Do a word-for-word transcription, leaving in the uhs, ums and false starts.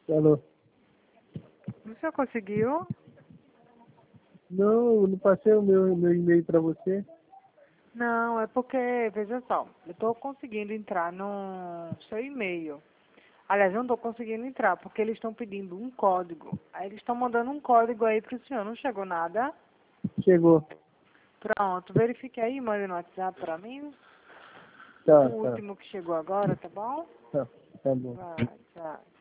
Alô? O senhor conseguiu? Não, eu não passei o meu, meu e-mail para você. Não, é porque, veja só, eu estou conseguindo entrar no seu e-mail. Aliás, eu não estou conseguindo entrar, porque eles estão pedindo um código. Aí eles estão mandando um código aí para o senhor. Não chegou nada? Chegou. Pronto, verifique aí, mande no WhatsApp para mim. Tá, O tá. último que chegou agora, tá bom? Tá, tá bom. Vai, tchau.